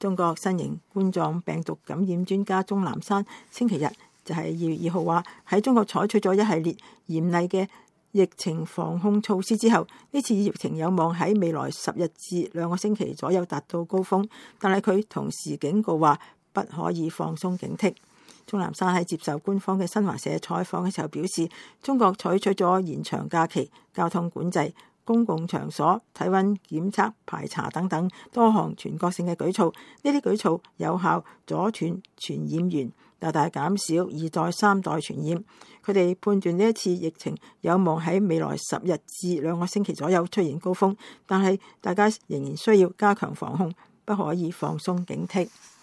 中國新型冠狀病毒感染專家鍾南山星期日就係2月2號話，喺中國採取咗一系列嚴厲嘅疫情防控措施之後，呢次疫情有望喺未來10日至2個星期左右達到高峰，但係佢同時警告話不可以放鬆警惕。鍾南山喺接受官方嘅新華社採訪嘅時候表示，中國採取咗延長假期、交通管制、公共場所體溫檢測、排查等等多項全國性嘅舉措，呢啲舉措有效阻斷傳染源，大大減少2代、3代傳染。佢哋判斷呢一次疫情有望喺未來10日至2個星期左右出現高峰，但係大家仍然需要加強防控，不可以放鬆警惕。